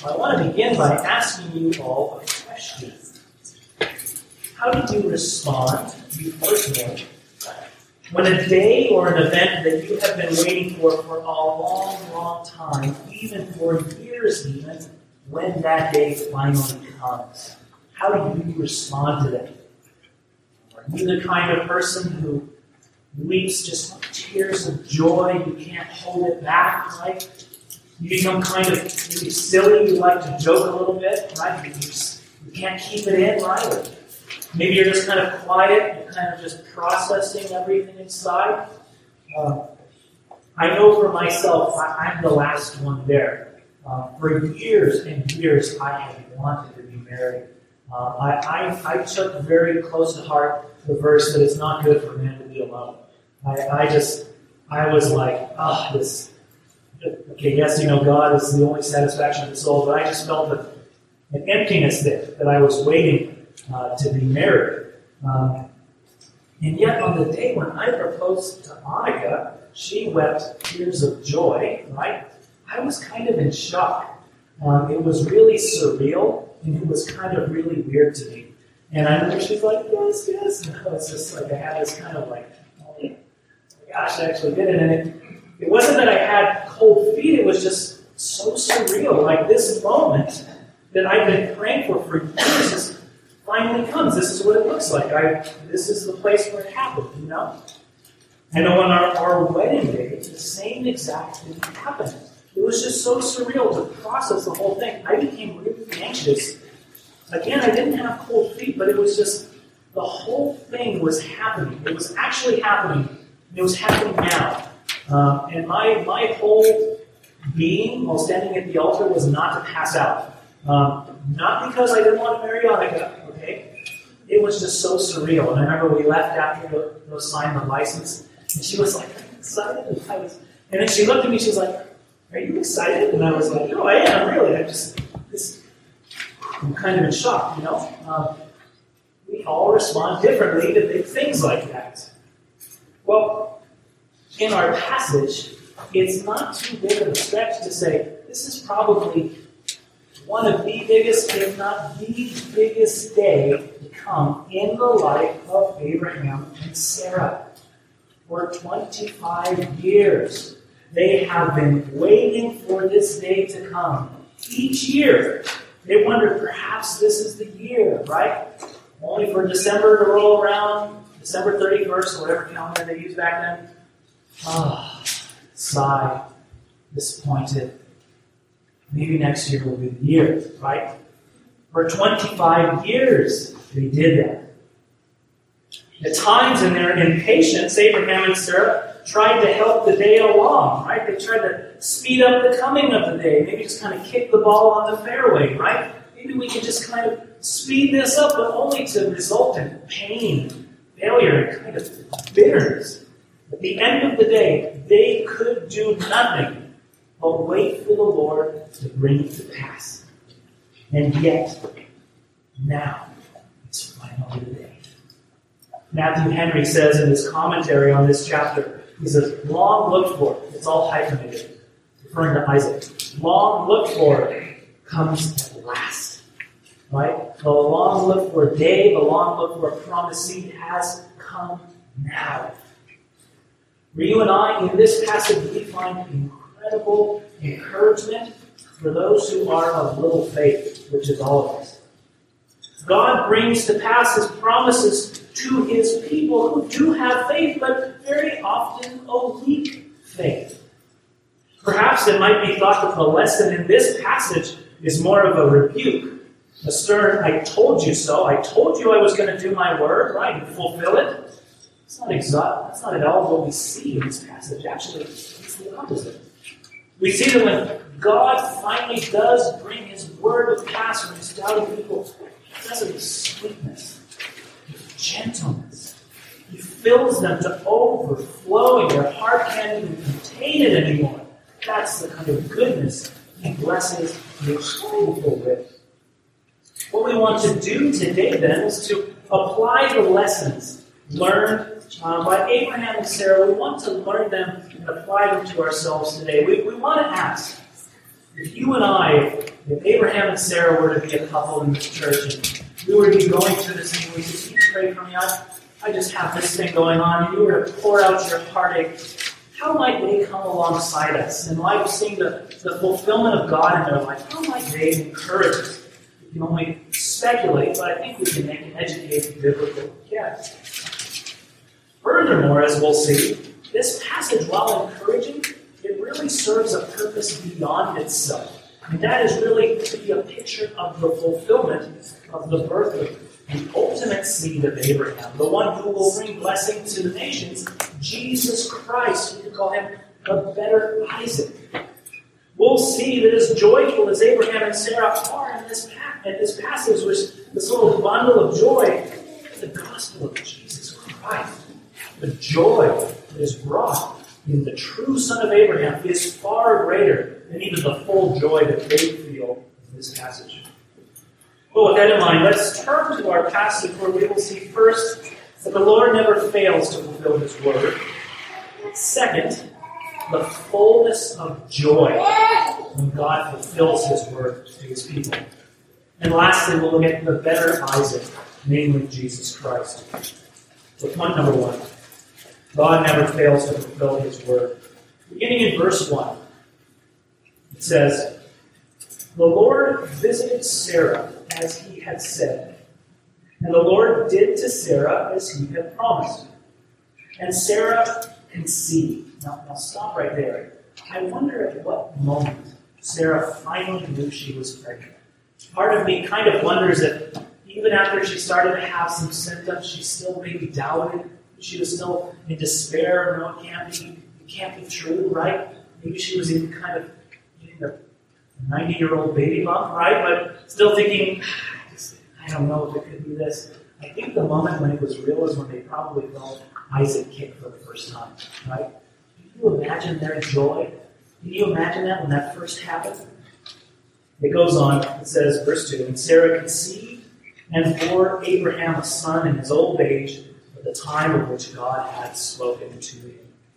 I want to begin by asking you all a question. How do you respond, you personally, when a day or an event that you have been waiting for a long, long time, even for years even, when that day finally comes? How do you respond to that? Are you the kind of person who weeps just tears of joy? You can't hold it back, right? You become kind of maybe silly. You like to joke a little bit, right? You can't keep it in, right? Or maybe you're just kind of quiet. You're kind of just processing everything inside. I know for myself, I'm the last one there. For years and years, I have wanted to be married. I took very close to heart the verse that it's not good for man to be alone. I was like, this. Okay, yes, God is the only satisfaction of the soul, but I just felt an emptiness there, that I was waiting to be married. And yet, on the day when I proposed to Monica, she wept tears of joy, right? I was kind of in shock. It was really surreal, and it was kind of really weird to me. And I remember she's like, yes, yes. And I was just like, I had this kind of like, oh my gosh, I actually did it. And it wasn't that I had cold feet, it was just so surreal. Like this moment that I've been praying for years finally comes. This is what it looks like. This is the place where it happened, I know on our wedding day, the same exact thing happened. It was just so surreal to process the whole thing. I became really anxious. Again, I didn't have cold feet, but it was just, the whole thing was happening. It was actually happening. It was happening now. And my whole being while standing at the altar was not to pass out. Not because I didn't want to marry Monica, okay? It was just so surreal. And I remember we left after to go sign the license, and she was like, "Are you excited?" And then she looked at me, she was like, "Are you excited?" And I was like, "No, I am, really. I'm kind of in shock, We all respond differently to big things like that. Well, in our passage, it's not too big of a stretch to say this is probably one of the biggest, if not the biggest day to come in the life of Abraham and Sarah. For 25 years, they have been waiting for this day to come. Each year, they wondered perhaps this is the year, right? Only for December to roll around, December 31st, whatever calendar they used back then. Sigh, disappointed. Maybe next year will be the year, right? For 25 years, they did that. At times in their impatience, Abraham and Sarah tried to help the day along, right? They tried to speed up the coming of the day. Maybe just kind of kick the ball on the fairway, right? Maybe we can just kind of speed this up, but only to result in pain, failure, and kind of bitterness. At the end of the day, they could do nothing but wait for the Lord to bring it to pass. And yet, now, it's finally the day. Matthew Henry says in his commentary on this chapter, he says, long looked for, it's all hyphenated, referring to Isaac. Long looked for comes at last. Right? The long looked for day, the long looked for promised seed has come now. For you and I, in this passage, we find incredible encouragement for those who are of little faith, which is all of us. God brings to pass His promises to His people who do have faith, but very often a weak faith. Perhaps it might be thought that the lesson in this passage is more of a rebuke, a stern, I told you so, I told you I was going to do my word, right, and fulfill it. That's not at all what we see in this passage. Actually, it's the opposite. We see that when God finally does bring His word to pass for His doubting people, He does it with sweetness, with gentleness. He fills them to overflowing. Their heart can't even contain it anymore. That's the kind of goodness He blesses His people with. What we want to do today, then, is to apply the lessons learned by Abraham and Sarah. We want to learn them and apply them to ourselves today. We want to ask, if you and I if Abraham and Sarah were to be a couple in this church, and we were to be going through this thing, we said, "Can you pray for me? I just have this thing going on," and you were to pour out your heartache, how might they come alongside us? In light of seeing the fulfillment of God in their life, how might they encourage us? We can only speculate, but I think we can make an educated biblical guess. Furthermore, as we'll see, this passage, while encouraging, it really serves a purpose beyond itself. And that is really to be a picture of the fulfillment of the birth of the ultimate seed of Abraham, the one who will bring blessing to the nations, Jesus Christ. We could call him the better Isaac. We'll see that as joyful as Abraham and Sarah are in this passage, which this little bundle of joy, the gospel of Jesus Christ, the joy that is brought in the true son of Abraham is far greater than even the full joy that they feel in this passage. Well, with that in mind, let's turn to our passage where we will see first that the Lord never fails to fulfill his word. Second, the fullness of joy when God fulfills his word to his people. And lastly, we'll look at the better Isaac, namely Jesus Christ. So point number one, God never fails to fulfill his word. Beginning in verse 1, it says, "The Lord visited Sarah as he had said, and the Lord did to Sarah as he had promised. And Sarah conceived." Now stop right there. I wonder at what moment Sarah finally knew she was pregnant. Part of me kind of wonders if even after she started to have some symptoms, she still maybe doubted. She was still in despair. No, it can't be true, right? Maybe she was even kind of getting the 90-year-old baby bump, right? But still thinking, I don't know if it could be this. I think the moment when it was real is when they probably felt Isaac kick for the first time, right? Can you imagine their joy? Can you imagine that when that first happened? It goes on, it says, verse 2, "And Sarah conceived and bore Abraham a son in his old age, at the time of which God had spoken to him."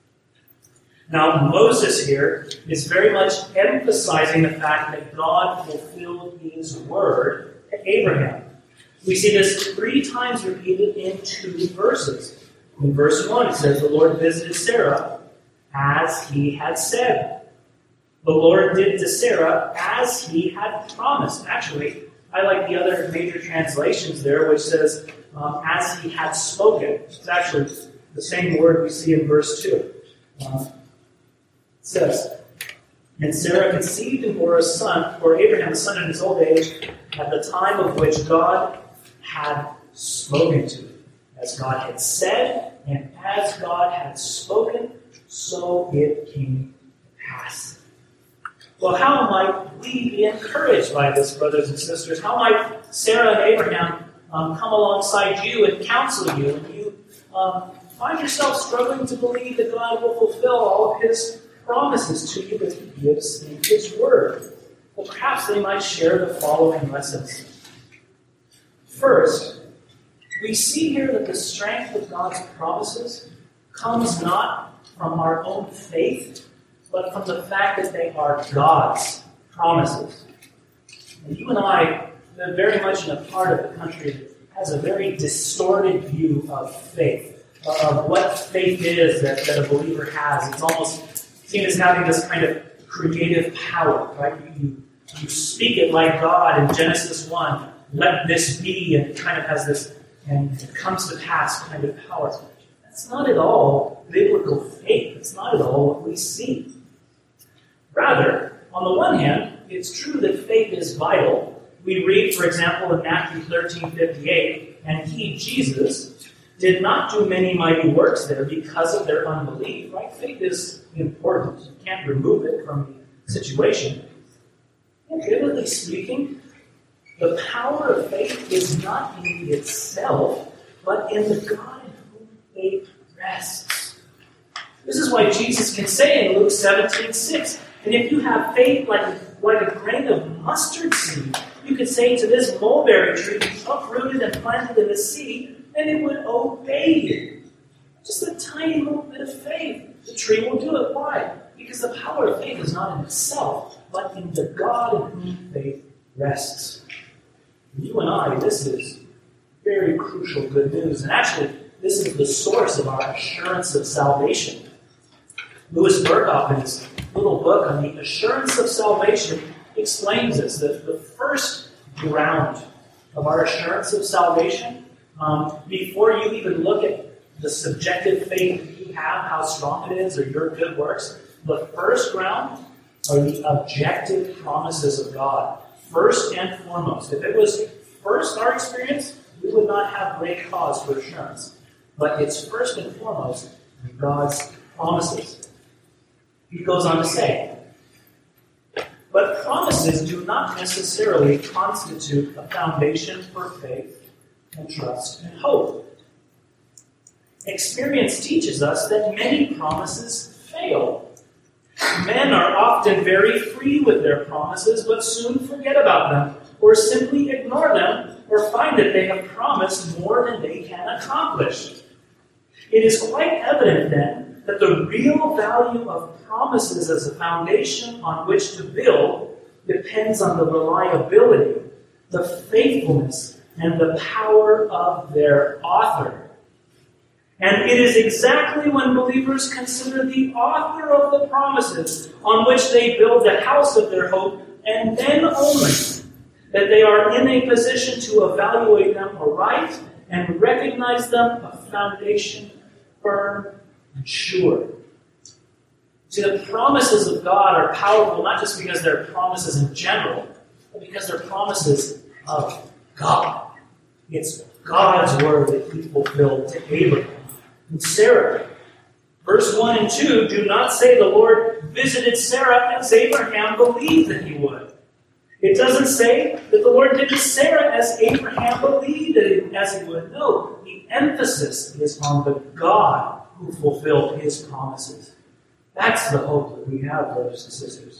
Now, Moses here is very much emphasizing the fact that God fulfilled his word to Abraham. We see this 3 times repeated in 2 verses. In verse 1, it says, "The Lord visited Sarah as he had said." The Lord did to Sarah as he had promised. Actually, I like the other major translations there, which says, as he had spoken. It's actually the same word we see in verse 2. It says, "And Sarah conceived and bore Abraham a son in his old age, at the time of which God had spoken to him. As God had said, and as God had spoken, so it came to pass." Well, how might we be encouraged by this, brothers and sisters? How might Sarah and Abraham come alongside you and counsel you, and you find yourself struggling to believe that God will fulfill all of his promises to you that he gives in his word? Well, perhaps they might share the following lessons. First, we see here that the strength of God's promises comes not from our own faith, but from the fact that they are God's promises. And you and I live very much in a part of the country that has a very distorted view of faith, of what faith is that a believer has. It's almost seen as having this kind of creative power, right? You speak it like God in Genesis 1, "Let this be," and it kind of has this, and it comes to pass kind of power. That's not at all biblical faith. It's not at all what we see. Rather, on the one hand, it's true that faith is vital. We read, for example, in Matthew 13:58, "And he, Jesus, did not do many mighty works there because of their unbelief." Right? Faith is important. You can't remove it from the situation. And biblically speaking, the power of faith is not in itself, but in the God in whom faith rests. This is why Jesus can say in Luke 17:6, "And if you have faith like a grain of mustard seed, you could say to this mulberry tree, 'Be uprooted and planted in the sea,' and it would obey you." Just a tiny little bit of faith. The tree will do it. Why? Because the power of faith is not in itself, but in the God in whom faith rests. You and I, this is very crucial good news. And actually, this is the source of our assurance of salvation. Louis Berkhoff, in his little book on the assurance of salvation, explains this, that the first ground of our assurance of salvation, before you even look at the subjective faith you have, how strong it is, or your good works, the first ground are the objective promises of God. First and foremost. If it was first our experience, we would not have great cause for assurance. But it's first and foremost God's promises. He goes on to say, but promises do not necessarily constitute a foundation for faith and trust and hope. Experience teaches us that many promises fail. Men are often very free with their promises, but soon forget about them, or simply ignore them, or find that they have promised more than they can accomplish. It is quite evident, then, that the real value of promises as a foundation on which to build depends on the reliability, the faithfulness, and the power of their author. And it is exactly when believers consider the author of the promises on which they build the house of their hope, and then only, that they are in a position to evaluate them aright and recognize them a foundation firm and sure. See, the promises of God are powerful not just because they're promises in general, but because they're promises of God. It's God's word that He fulfilled to Abraham and Sarah. Verse 1 and 2 do not say the Lord visited Sarah as Abraham believed that He would. It doesn't say that the Lord did to Sarah as Abraham believed as He would. No, the emphasis is on the God who fulfilled His promises. That's the hope that we have, brothers and sisters.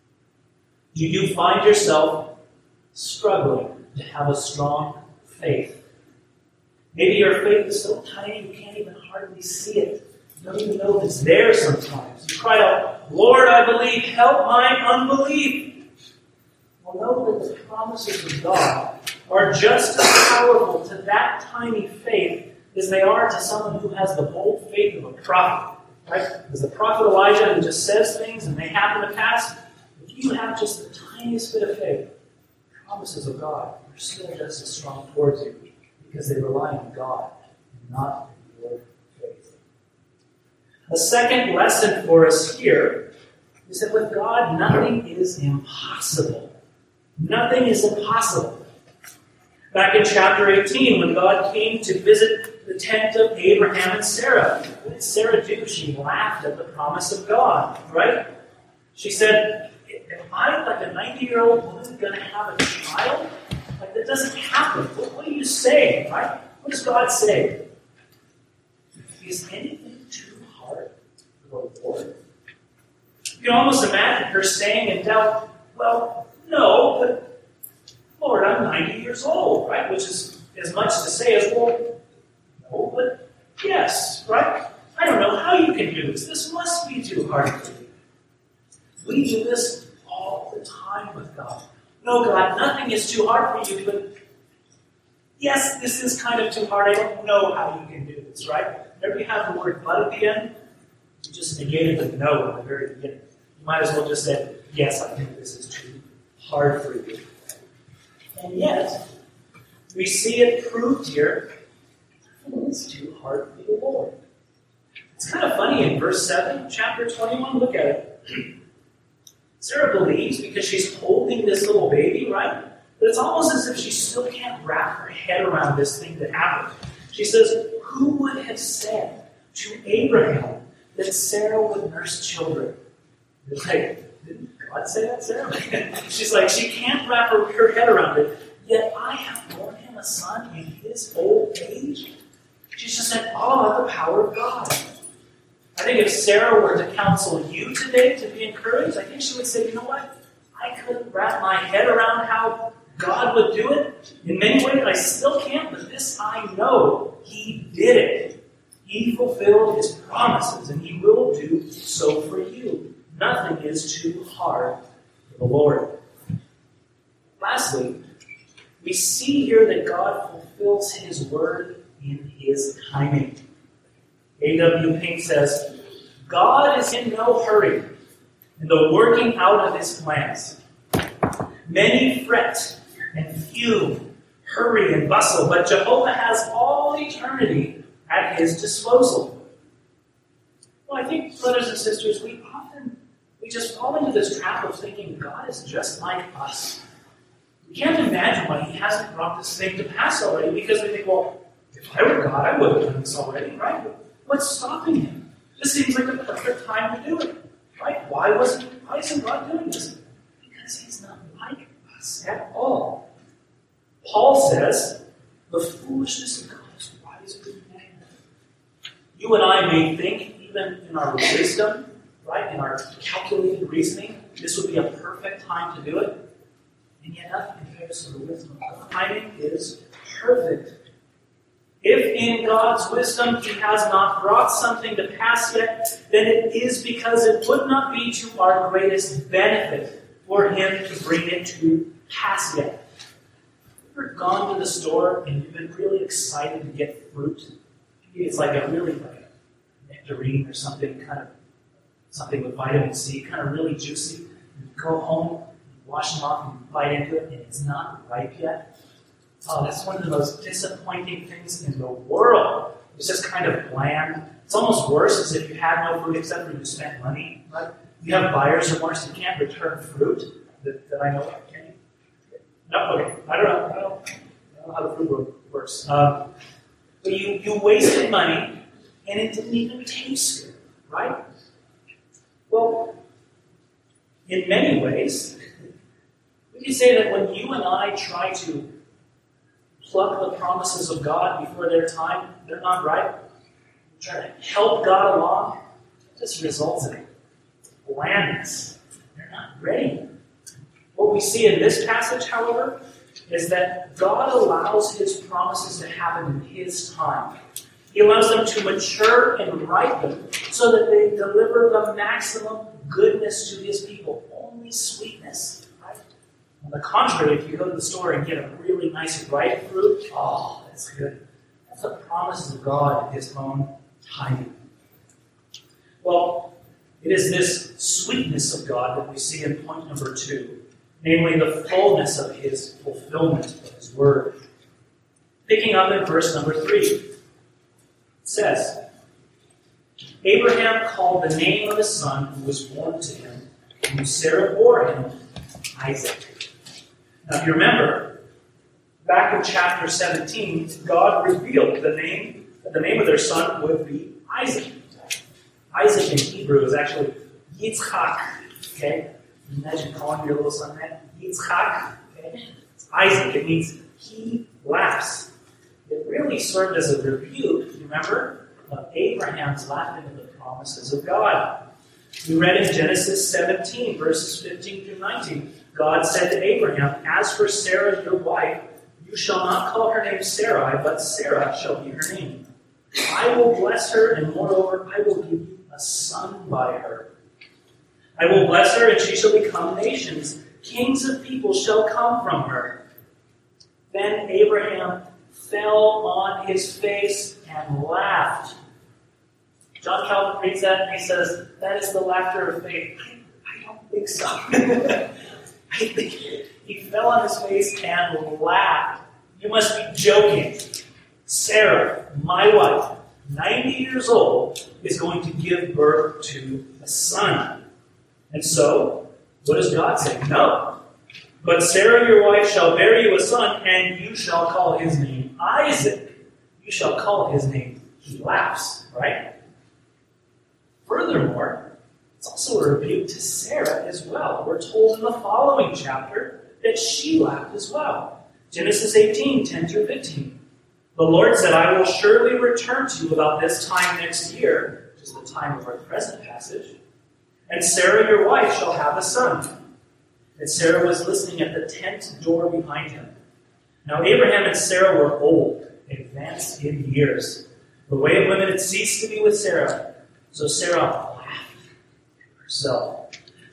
Do you find yourself struggling to have a strong faith? Maybe your faith is so tiny you can't even hardly see it. You don't even know it's there sometimes. You cry out, Lord, I believe, help my unbelief. Well, know that the promises of God are just as powerful to that tiny faith as they are to someone who has the bold faith of a prophet. Right? As the prophet Elijah who just says things and they happen to pass, if you have just the tiniest bit of faith, the promises of God are still just as strong towards you because they rely on God and not your faith. A second lesson for us here is that with God, nothing is impossible. Nothing is impossible. Back in chapter 18, when God came to visit the tent of Abraham and Sarah, what did Sarah do? She laughed at the promise of God, right? She said, am I, like a 90-year-old woman, going to have a child? Like, that doesn't happen. What are you saying, right? What does God say? Is anything too hard for the Lord? You can almost imagine her saying in doubt, well, no, but Lord, I'm 90 years old, right? Which is as much to say as, well, no, but yes, right? I don't know how you can do this. This must be too hard for you. We do this all the time with God. No, God, nothing is too hard for you, but yes, this is kind of too hard. I don't know how you can do this, right? Whenever you have the word but at the end, you just negated the no at the very beginning. You might as well just say, yes, I think this is too hard for you. And yet, we see it proved here, it's too hard for the Lord. It's kind of funny in verse 7, chapter 21, look at it. Sarah believes because she's holding this little baby, right? But it's almost as if she still can't wrap her head around this thing that happened. She says, who would have said to Abraham that Sarah would nurse children? It's like, didn't God say that, Sarah? She's like, she can't wrap her head around it. Yet I have borne him a son in his old age. She's just said all about the power of God. I think if Sarah were to counsel you today to be encouraged, I think she would say, you know what? I couldn't wrap my head around how God would do it. In many ways, I still can't, but this I know. He did it. He fulfilled His promises, and He will do so for you. Nothing is too hard for the Lord. Last lastly, we see here that God fulfills his word in his timing. A.W. Pink says, God is in no hurry in the working out of his plans. Many fret and fume, hurry and bustle, but Jehovah has all eternity at his disposal. Well, I think, brothers and sisters, we just fall into this trap of thinking God is just like us. We can't imagine why he hasn't brought this thing to pass already, because we think, well, if I were God, I would have done this already, right? What's stopping him? This seems like the perfect time to do it, right? Why isn't God doing this? Because he's not like us at all. Paul says, the foolishness of God is wiser than man. You and I may think, even in our wisdom, right, in our calculated reasoning, this would be a perfect time to do it. And yet nothing compares to the wisdom of God. Timing is perfect. If in God's wisdom he has not brought something to pass yet, then it is because it would not be to our greatest benefit for him to bring it to pass yet. Have you ever gone to the store and you've been really excited to get fruit? Maybe it's like a nectarine or something with vitamin C, kind of really juicy. You go home, you wash them off, and you bite into it, and it's not ripe yet. Oh, that's one of the most disappointing things in the world. It's just kind of bland. It's almost worse as if you had no fruit except for you spent money. Right? You have buyer's remorse. You can't return fruit that I know of. Can you? No? Okay. I don't know how the fruit world works. But you wasted money, and it didn't even taste good. Right? Well, in many ways, we can say that when you and I try to pluck the promises of God before their time, they're not right. We try to help God along. This results in blandness. They're not ready. What we see in this passage, however, is that God allows his promises to happen in his time. He allows them to mature and ripen so that they deliver the maximum goodness to his people. Only sweetness. Right? On the contrary, if you go to the store and get a really nice ripe fruit, oh, that's good. That's the promises of God in his own timing. Well, it is this sweetness of God that we see in point number 2, namely the fullness of his fulfillment of his word. Picking up in verse number 3, it says, Abraham called the name of his son who was born to him, and Sarah bore him, Isaac. Now, if you remember, back in chapter 17, God revealed the name of their son would be Isaac. Isaac in Hebrew is actually Yitzchak. Okay? Imagine calling your little son that. Yitzchak. Okay? It's Isaac. It means he laughs. It really served as a rebuke, remember, of Abraham's laughing at the promises of God. We read in Genesis 17, verses 15 through 19, God said to Abraham, As for Sarah, your wife, you shall not call her name Sarai, but Sarah shall be her name. I will bless her, and moreover, I will give you a son by her. I will bless her, and she shall become nations. Kings of people shall come from her. Then Abraham fell on his face and laughed. John Calvin reads that and he says, that is the laughter of faith. I don't think so. I think he fell on his face and laughed. You must be joking. Sarah, my wife, 90 years old, is going to give birth to a son. And so, what does God say? No. But Sarah, your wife, shall bear you a son, and you shall call his name Isaac. You shall call his name, he laughs, right? Furthermore, it's also a rebuke to Sarah as well. We're told in the following chapter that she laughed as well. Genesis 18, 10 through 15. The Lord said, I will surely return to you about this time next year, which is the time of our present passage, and Sarah, your wife, shall have a son. And Sarah was listening at the tent door behind him. Now Abraham and Sarah were old, advanced in years. The way of women had ceased to be with Sarah. So Sarah laughed to herself,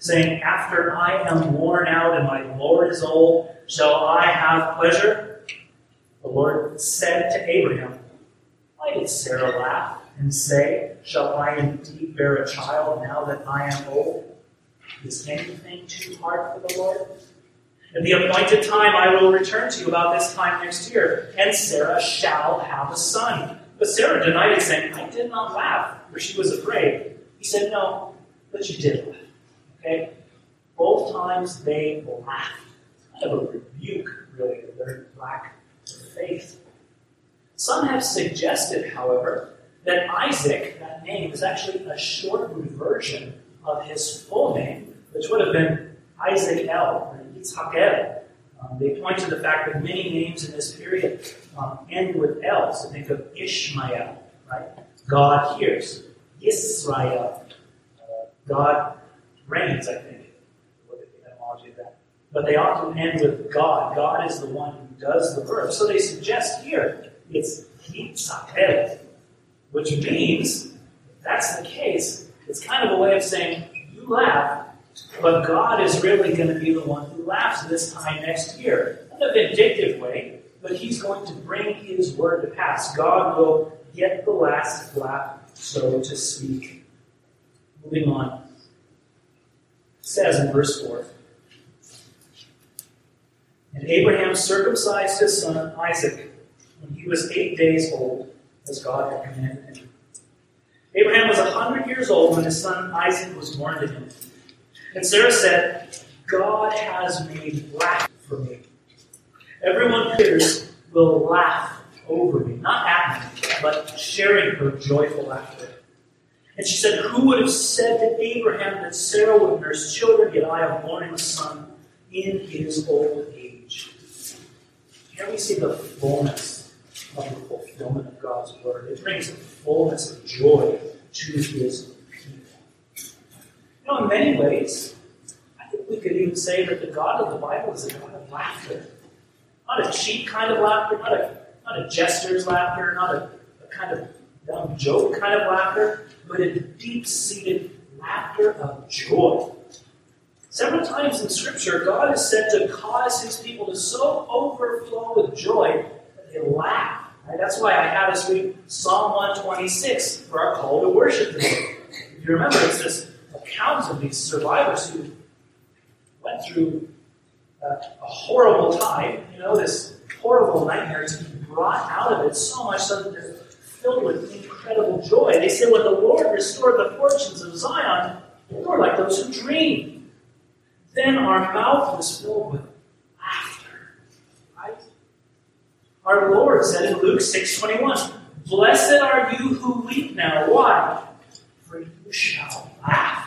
saying, after I am worn out and my Lord is old, shall I have pleasure? The Lord said to Abraham, why did Sarah laugh and say, shall I indeed bear a child now that I am old? Is anything too hard for the Lord? At the appointed time I will return to you about this time next year, and Sarah shall have a son. But Sarah denied it, saying, I did not laugh, for she was afraid. He said, no, but you did laugh. Okay? Both times they laughed. Kind of a rebuke, really, of their lack of faith. Some have suggested, however, that Isaac, that name, is actually a shortened version of his full name, which would have been Isaac El, or Yitzhak El. They point to the fact that many names in this period end with El. So think of Ishmael, right? God hears. Yisrael. God reigns, I think. Look at the etymology of that. But they often end with God. God is the one who does the verb. So they suggest here it's Yitzhak El, which means, if that's the case, it's kind of a way of saying, you laugh, but God is really going to be the one who laughs this time next year. In a vindictive way, but he's going to bring his word to pass. God will get the last laugh, so to speak. Moving on. It says in verse 4, and Abraham circumcised his son Isaac when he was 8 days old, as God had commanded him. Abraham was 100 years old when his son Isaac was born to him. And Sarah said, God has made laughter for me. Everyone who hears will laugh over me, not at me, but sharing her joyful laughter. And she said, who would have said to Abraham that Sarah would nurse children, yet I have borne him a son in his old age? Here we see the fullness of the fulfillment of God's word. It brings a fullness of joy to his in many ways, I think we could even say that the God of the Bible is a God of laughter. Not a cheap kind of laughter, not a jester's laughter, not a kind of dumb joke kind of laughter, but a deep-seated laughter of joy. Several times in Scripture, God is said to cause his people to so overflow with joy that they laugh. Right? That's why I had us read Psalm 126 for our call to worship today. If you remember, it's this accounts of these survivors who went through a horrible time, this horrible nightmare, to be brought out of it so much so that they're filled with incredible joy. They say, when the Lord restored the fortunes of Zion, we were like those who dream. Then our mouth was filled with laughter. Right? Our Lord said in Luke 6:21, blessed are you who weep now. Why? For you shall laugh.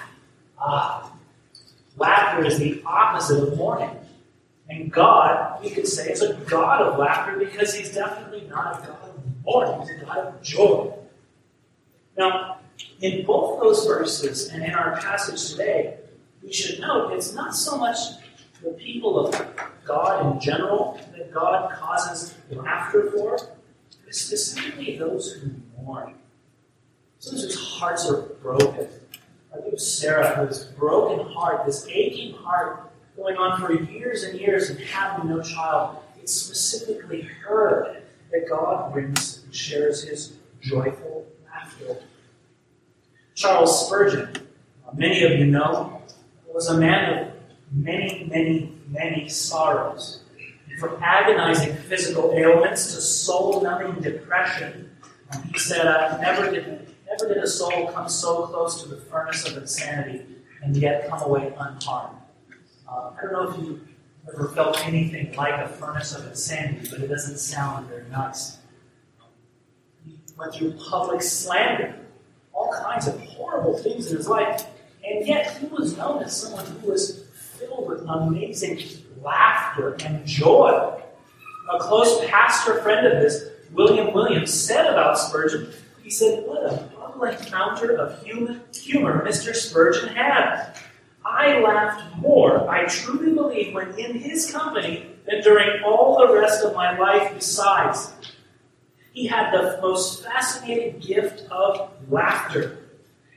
Laughter is the opposite of mourning. And God, we could say, is a God of laughter because he's definitely not a God of mourning. He's a God of joy. Now, in both those verses and in our passage today, we should note it's not so much the people of God in general that God causes laughter for, but specifically those who mourn. Those whose hearts are broken. Like Sarah, whose broken heart, this aching heart, going on for years and years and having no child. It's specifically her that God brings and shares his joyful laughter. Charles Spurgeon, many of you know, was a man of many sorrows. From agonizing physical ailments to soul-numbing depression, he said, never did a soul come so close to the furnace of insanity and yet come away unharmed. I don't know if you ever felt anything like a furnace of insanity, but it doesn't sound very nice. He went through public slander, all kinds of horrible things in his life, and yet he was known as someone who was filled with amazing laughter and joy. A close pastor friend of his, William Williams, said about Spurgeon, he said, what a bubbling fountain of humor Mr. Spurgeon had. I laughed more, I truly believe, when in his company than during all the rest of my life besides. He had the most fascinating gift of laughter.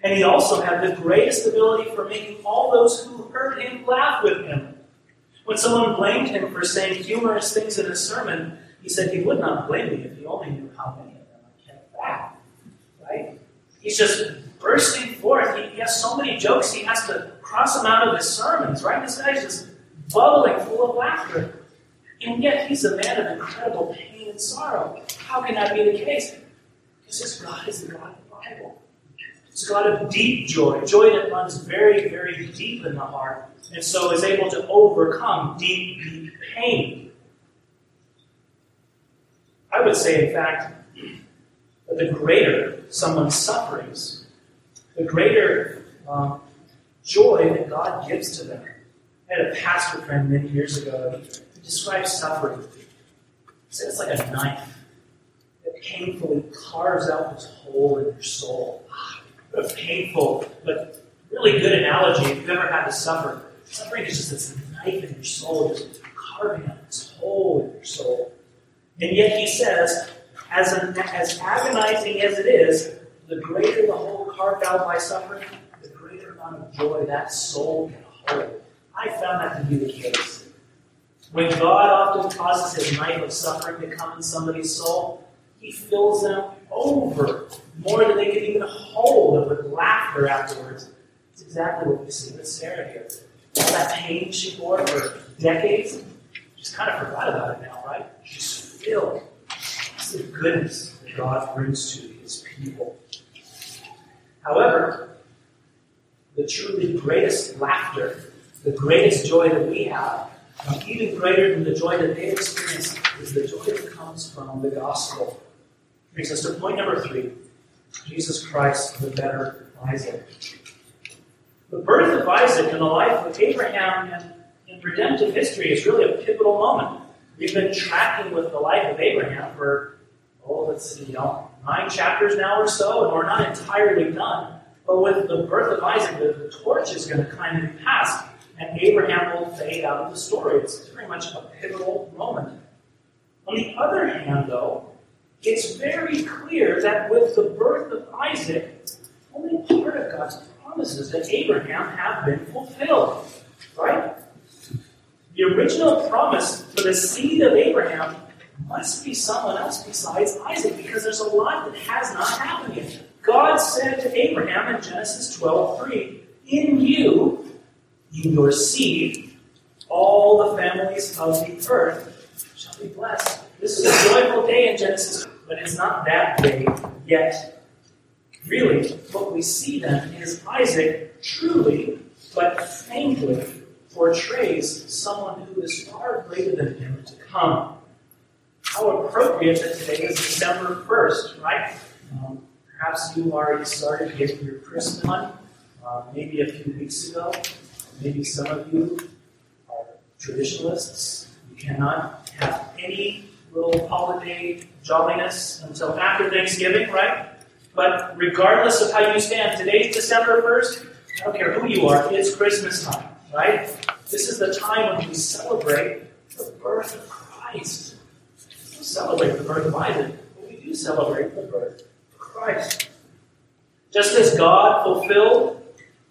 And he also had the greatest ability for making all those who heard him laugh with him. When someone blamed him for saying humorous things in his sermon, he said he would not blame me if he only knew how many of them I kept back. Right? He's just bursting forth. He has so many jokes, he has to cross them out of his sermons. Right? This guy's just bubbling full of laughter. And yet he's a man of incredible pain and sorrow. How can that be the case? Because his God is the God of the Bible. It's a God of deep joy, joy that runs very, very deep in the heart, and so is able to overcome deep, deep pain. I would say, in fact, that the greater someone's sufferings, the greater joy that God gives to them. I had a pastor friend many years ago who described suffering. He said it's like a knife that painfully carves out this hole in your soul. What a painful, but really good analogy if you've ever had to suffer. Suffering is just this knife in your soul, just carving out this hole in your soul. And yet he says, as agonizing as it is, the greater the hole carved out by suffering, the greater amount of joy that soul can hold. I found that to be the case. When God often causes his knife of suffering to come in somebody's soul, he fills them over more than they can even hold, and with laughter afterwards. It's exactly what we see with Sarah here. All that pain she bore for decades, she's kind of forgot about it now, right? She's filled. It's the goodness that God brings to his people. However, the truly greatest laughter, the greatest joy that we have, even greater than the joy that they experience, is the joy that comes from the gospel. Brings us to point number 3. Jesus Christ, the better Isaac. The birth of Isaac and the life of Abraham in redemptive history is really a pivotal moment. We've been tracking with the life of Abraham for, 9 chapters now or so, and we're not entirely done. But with the birth of Isaac, the torch is going to kind of be passed, and Abraham will fade out of the story. It's very much a pivotal moment. On the other hand, though, it's very clear that with the birth of Isaac, only part of God's promises to Abraham have been fulfilled. Right? The original promise for the seed of Abraham must be someone else besides Isaac, because there's a lot that has not happened yet. God said to Abraham in Genesis 12:3, "In you, in your seed, all the families of the earth shall be blessed." This is a joyful day in Genesis, but it's not that day yet. Really, what we see then is Isaac truly, but faintly, portrays someone who is far greater than him to come. How appropriate that today is December 1st, right? Perhaps you already started getting your Christmas one, maybe a few weeks ago. Maybe some of you are traditionalists. You cannot have any little holiday jolliness until after Thanksgiving, right? But regardless of how you stand, today's December 1st, I don't care who you are, it's Christmas time, right? This is the time when we celebrate the birth of Christ. We don't celebrate the birth of Isaac, but we do celebrate the birth of Christ. Just as God fulfilled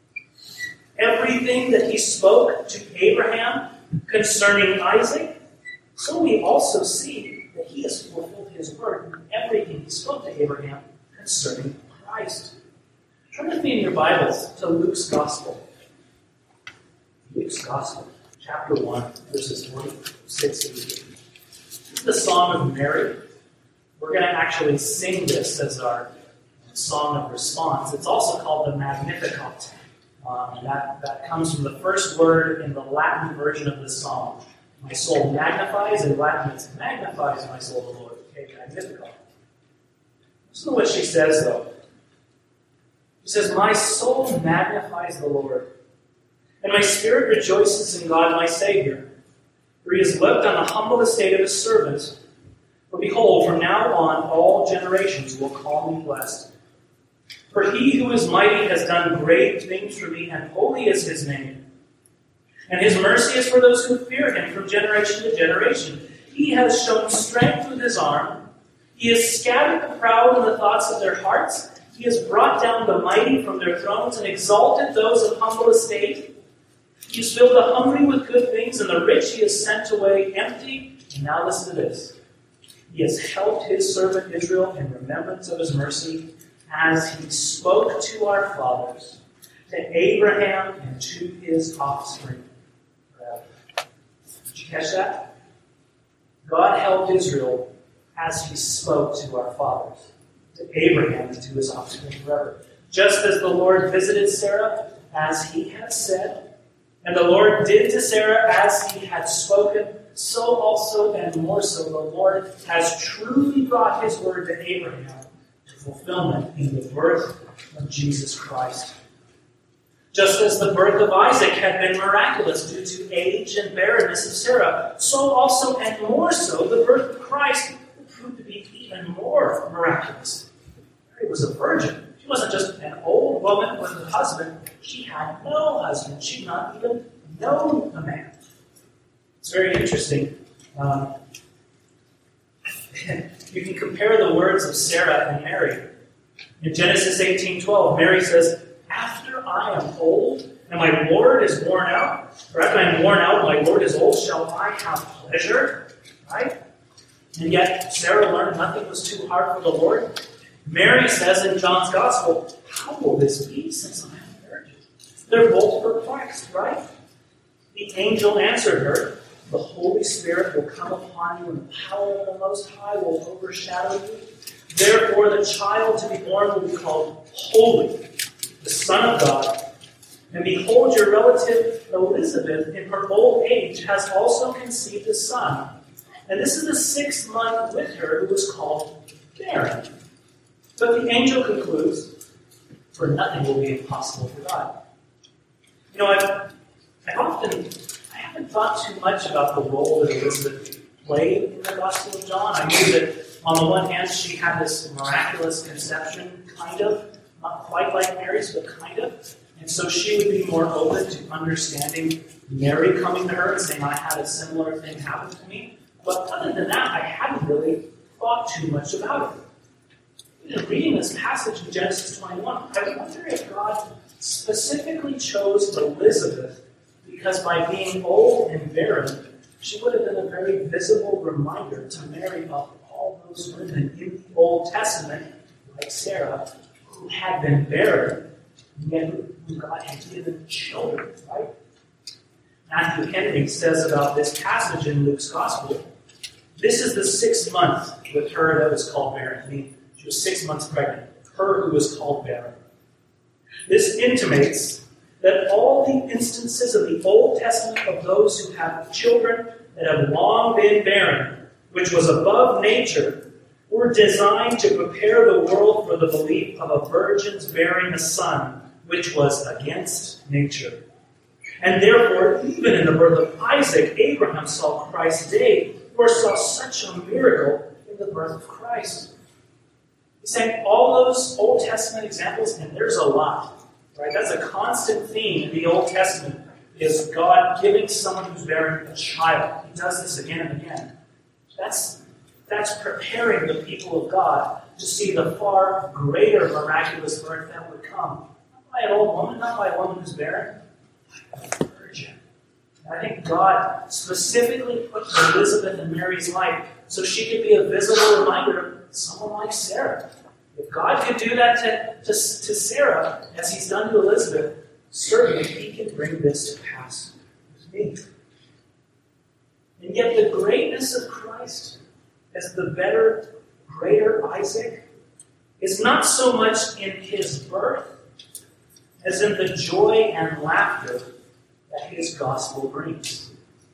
everything that he spoke to Abraham concerning Isaac, so we also see that he has fulfilled his word in everything he spoke to Abraham concerning Christ. Turn with me in your Bibles to Luke's Gospel. Luke's Gospel, chapter 1, verses 46 and 50. This is the Song of Mary. We're going to actually sing this as our song of response. It's also called the Magnificat. That comes from the first word in the Latin version of the song. My soul magnifies, in Latin it's magnifies my soul, the Lord. Okay, Magnificat. Listen to what she says, though. She says, "My soul magnifies the Lord, and my spirit rejoices in God my Savior, for he has looked on the humble estate of his servant. For behold, from now on all generations will call me blessed. For he who is mighty has done great things for me, and holy is his name. And his mercy is for those who fear him from generation to generation. He has shown strength with his arm. He has scattered the proud in the thoughts of their hearts. He has brought down the mighty from their thrones and exalted those of humble estate. He has filled the hungry with good things, and the rich he has sent away empty. And now listen to this. He has helped his servant Israel in remembrance of his mercy, as he spoke to our fathers, to Abraham and to his offspring forever. Did you catch that? God helped Israel as he spoke to our fathers, to Abraham and to his offspring forever. Just as the Lord visited Sarah as he had said, and the Lord did to Sarah as he had spoken, so also and more so the Lord has truly brought his word to Abraham to fulfillment in the birth of Jesus Christ. Just as the birth of Isaac had been miraculous due to age and barrenness of Sarah, so also and more so the birth of Christ will prove to be even more miraculous. Mary was a virgin. She wasn't just an old woman with a husband. She had no husband. She had not even known a man. It's very interesting. You can compare the words of Sarah and Mary. In Genesis 18:12, Mary says, "After I am old and my Lord is worn out, or after I am worn out and my Lord is old, shall I have pleasure?" Right? And yet Sarah learned nothing was too hard for the Lord. Mary says in John's Gospel, "How will this be since I am a virgin?" They're both perplexed, right? The angel answered her, "The Holy Spirit will come upon you, and the power of the Most High will overshadow you. Therefore, the child to be born will be called Holy, the Son of God. And behold, your relative Elizabeth, in her old age, has also conceived a son. And this is the 6th month with her, who was called barren." But the angel concludes, "For nothing will be impossible for God." You know, I haven't thought too much about the role that Elizabeth played in the Gospel of John. I knew that on the one hand, she had this miraculous conception, kind of, not quite like Mary's, but kind of. And so she would be more open to understanding Mary coming to her and saying, "I had a similar thing happen to me." But other than that, I hadn't really thought too much about it. In reading this passage in Genesis 21, I wonder if God specifically chose Elizabeth because by being old and barren, she would have been a very visible reminder to Mary of all those women in the Old Testament, like Sarah, who had been barren, and yet who God had given children, right? Matthew Henry says about this passage in Luke's Gospel, "This is the 6th month with her that was called barren." I mean, she was 6 months pregnant. Her who was called barren. This intimates that all the instances of the Old Testament of those who have children that have long been barren, which was above nature, were designed to prepare the world for the belief of a virgin's bearing a son, which was against nature. And therefore, even in the birth of Isaac, Abraham saw Christ's day, or saw such a miracle in the birth of Christ. He's saying all those Old Testament examples, and there's a lot, right? That's a constant theme in the Old Testament, is God giving someone who's bearing a child. He does this again and again. That's preparing the people of God to see the far greater miraculous birth that would come. Not by an old woman, not by a woman who's barren, but by a virgin. And I think God specifically put Elizabeth in Mary's life so she could be a visible reminder of someone like Sarah. If God could do that to Sarah, as he's done to Elizabeth, certainly he can bring this to pass with me. And yet the greatness of Christ as the better, greater Isaac is not so much in his birth as in the joy and laughter that his gospel brings.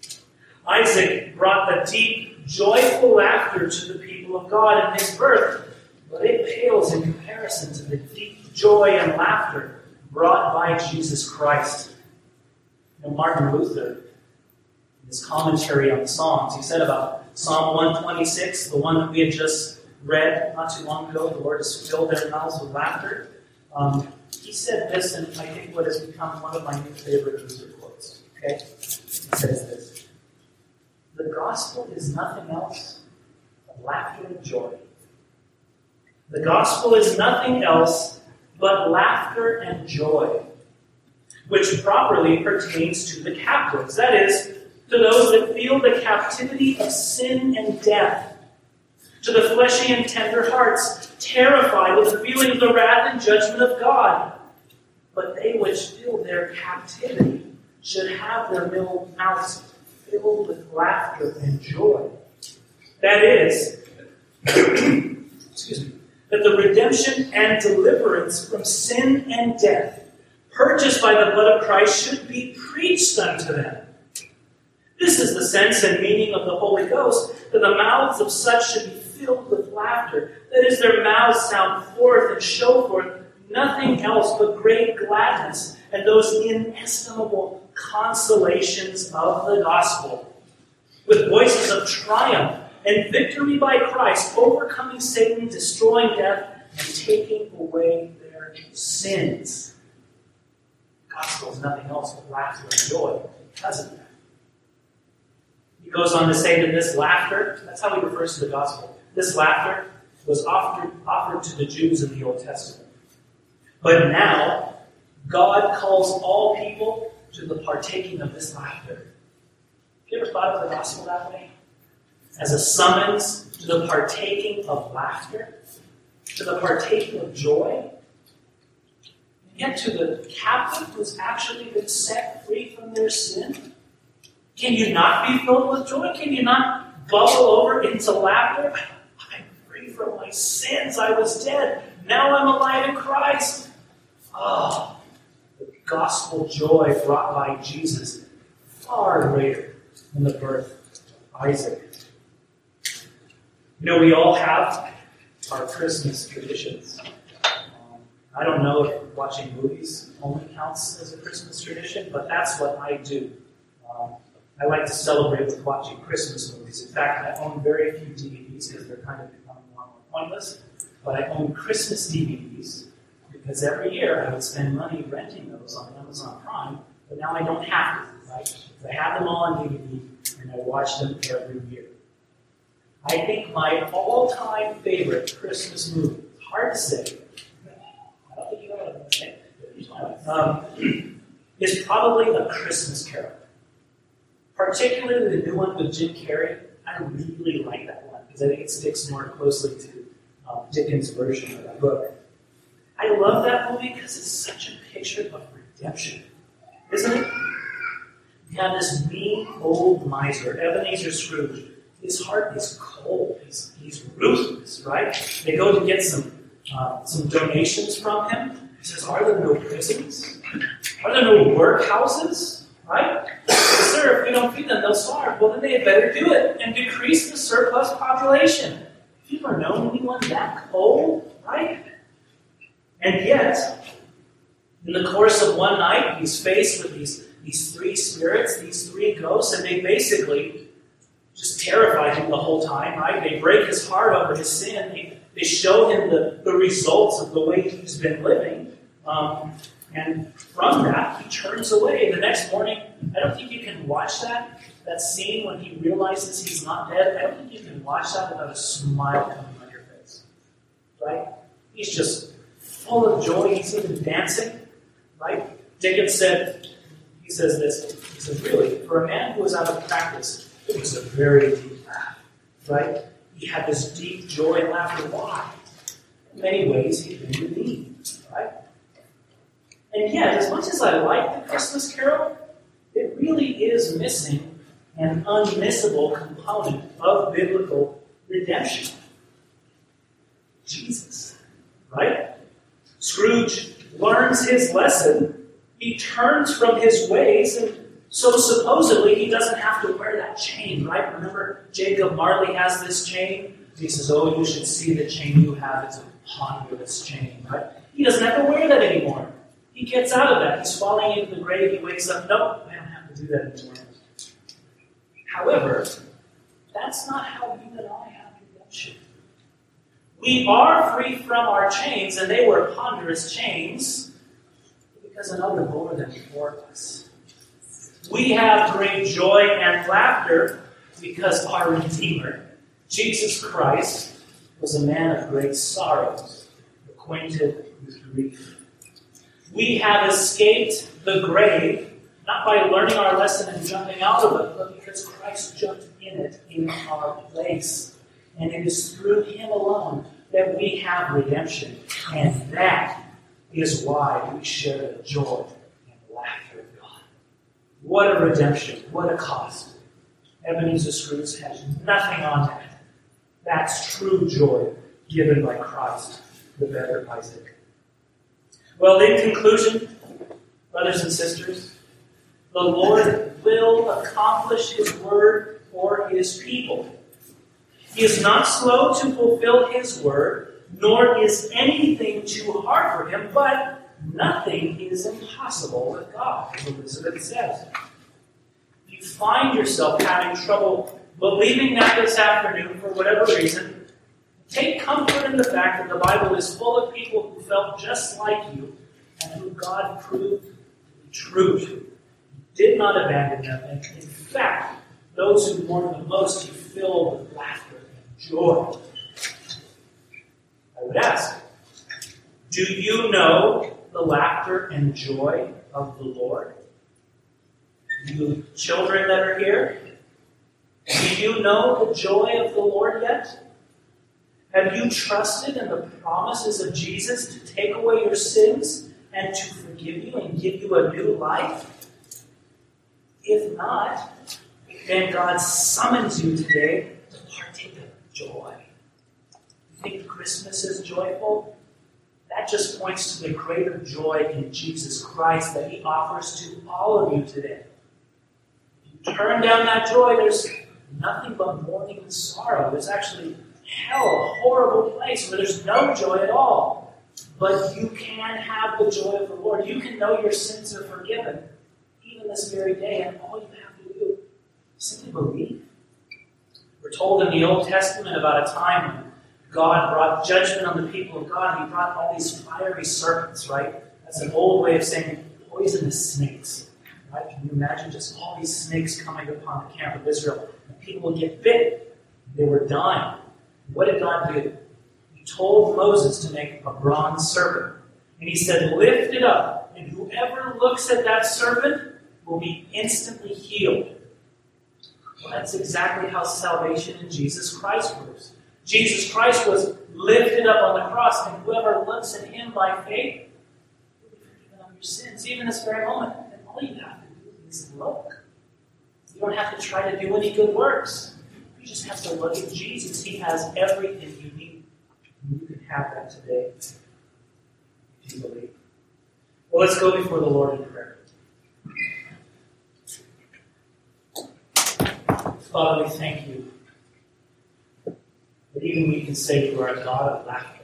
Isaac brought the deep, joyful laughter to the people of God in his birth, but it pales in comparison to the deep joy and laughter brought by Jesus Christ. You know, Martin Luther, in his commentary on the Psalms, he said about Psalm 126, the one that we had just read not too long ago, "The Lord has filled their mouths with laughter." He said this, and I think what has become one of my new favorite Luther quotes. Okay? He says this: "The gospel is nothing else but laughter and joy. The gospel is nothing else but laughter and joy, which properly pertains to the captives. That is, to those that feel the captivity of sin and death, to the fleshy and tender hearts, terrified with the feeling of the wrath and judgment of God. But they which feel their captivity should have their mouths filled with laughter and joy. That is, that the redemption and deliverance from sin and death, purchased by the blood of Christ, should be preached unto them. This is the sense and meaning of the Holy Ghost, that the mouths of such should be filled with laughter. That is, their mouths sound forth and show forth nothing else but great gladness and those inestimable consolations of the gospel, with voices of triumph and victory by Christ, overcoming Satan, destroying death, and taking away their sins. The gospel is nothing else but laughter and joy because of that. He goes on to say that this laughter, that's how he refers to the gospel, this laughter was offered to the Jews in the Old Testament. But now, God calls all people to the partaking of this laughter. Have you ever thought of the gospel that way? As a summons to the partaking of laughter, to the partaking of joy, and yet to the captive who's actually been set free from their sin. Can you not be filled with joy? Can you not bubble over into laughter? I'm free from my sins. I was dead. Now I'm alive in Christ. Oh, the gospel joy brought by Jesus, far greater than the birth of Isaac. You know, we all have our Christmas traditions. I don't know if watching movies only counts as a Christmas tradition, but that's what I do. I like to celebrate with watching Christmas movies. In fact, I own very few DVDs because they're kind of becoming more and more pointless. But I own Christmas DVDs because every year I would spend money renting those on Amazon Prime, but now I don't have to, right? I have them all on DVD, and I watch them every year. I think my all-time favorite Christmas movie, hard to say, I don't think you know what I'm going to say, is probably A Christmas Carol. Particularly the new one with Jim Carrey. I really like that one because I think it sticks more closely to Dickens' version of that book. I love that movie because it's such a picture of redemption, isn't it? You have this mean old miser, Ebenezer Scrooge. His heart is cold. He's ruthless, right? They go to get some donations from him. He says, "Are there no prisons? Are there no workhouses?" Right? "Sir, if we don't feed them, they'll starve." "Well, then they had better do it and decrease the surplus population." Have you ever known anyone that cold? Right? And yet, in the course of one night, he's faced with these three spirits, these three ghosts, and they basically just terrify him the whole time, right? They break his heart over his sin. They show him the results of the way he's been living. And from that, he turns away. The next morning, I don't think you can watch that scene when he realizes he's not dead. I don't think you can watch that without a smile coming on your face. Right? He's just full of joy. He's even dancing. Right? Dickens says this. He says, really, for a man who was out of practice, it was a very deep laugh. Right? He had this deep joy and laughter. Why? In many ways, he'd been redeemed. Right? And yet, as much as I like the Christmas Carol, it really is missing an unmissable component of biblical redemption. Jesus. Right? Scrooge learns his lesson. He turns from his ways, and so supposedly he doesn't have to wear that chain, right? Remember, Jacob Marley has this chain. He says, "Oh, you should see the chain you have. It's a ponderous chain," right? He doesn't have to wear that anymore. He gets out of that. He's falling into the grave. He wakes up. No, I don't have to do that anymore. However, that's not how you and I have redemption. We are free from our chains, and they were ponderous chains because another bore them for us. We have great joy and laughter because our Redeemer, Jesus Christ, was a man of great sorrows, acquainted with grief. We have escaped the grave, not by learning our lesson and jumping out of it, but because Christ jumped in it in our place. And it is through him alone that we have redemption. And that is why we share the joy and laughter of God. What a redemption. What a cost. Ebenezer Scrooge has nothing on that. That's true joy given by Christ, the better Isaac. Well, in conclusion, brothers and sisters, the Lord will accomplish his word for his people. He is not slow to fulfill his word, nor is anything too hard for him, but nothing is impossible with God, as Elizabeth says. If you find yourself having trouble believing that this afternoon for whatever reason, take comfort in the fact that the Bible is full of people who felt just like you and who God proved to be true to. He did not abandon them, and in fact, those who mourn the most, he filled with laughter and joy. I would ask, do you know the laughter and joy of the Lord? You children that are here, do you know the joy of the Lord yet? Have you trusted in the promises of Jesus to take away your sins and to forgive you and give you a new life? If not, then God summons you today to partake of joy. You think Christmas is joyful? That just points to the greater joy in Jesus Christ that he offers to all of you today. If you turn down that joy, there's nothing but mourning and sorrow. There's actually hell, a horrible place where there's no joy at all. But you can have the joy of the Lord. You can know your sins are forgiven, even this very day, and all you have to do is simply believe. We're told in the Old Testament about a time when God brought judgment on the people of God, and he brought all these fiery serpents, right? That's an old way of saying poisonous snakes. Right? Can you imagine just all these snakes coming upon the camp of Israel? And people would get bit. They were dying. What did God do? He told Moses to make a bronze serpent. And he said, lift it up, and whoever looks at that serpent will be instantly healed. Well, that's exactly how salvation in Jesus Christ works. Jesus Christ was lifted up on the cross, and whoever looks at him by faith will be forgiven of your sins, even this very moment. And all you have to do is look. You don't have to try to do any good works. You just have to look at Jesus. He has everything you need. And you can have that today if you believe. Well, let's go before the Lord in prayer. Father, we thank you that even we can say you are a God of laughter.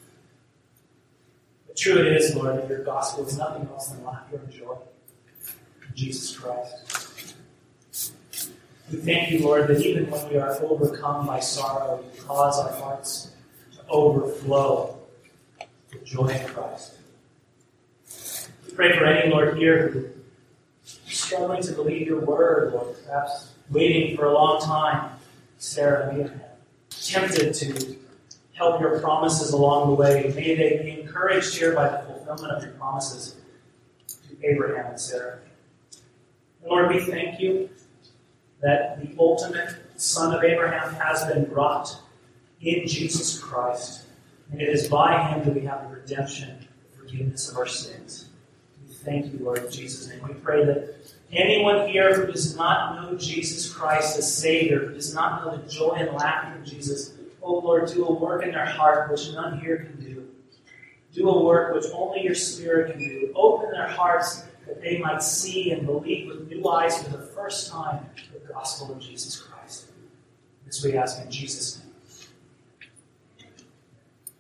But true it is, Lord, that your gospel is nothing else than laughter and joy in Jesus Christ. We thank you, Lord, that even when we are overcome by sorrow, you cause our hearts to overflow with joy in Christ. We pray for any, Lord, here who is struggling to believe your word, Lord, perhaps waiting for a long time, Sarah and Abraham, tempted to help your promises along the way. May they be encouraged here by the fulfillment of your promises to Abraham and Sarah. And Lord, we thank you that the ultimate son of Abraham has been brought in Jesus Christ. And it is by him that we have the redemption, the forgiveness of our sins. We thank you, Lord, in Jesus' name. We pray that anyone here who does not know Jesus Christ as Savior, who does not know the joy and laughter of Jesus, oh Lord, do a work in their heart which none here can do. Do a work which only your Spirit can do. Open their hearts that they might see and believe with new eyes for the first time the gospel of Jesus Christ. This we ask in Jesus' name.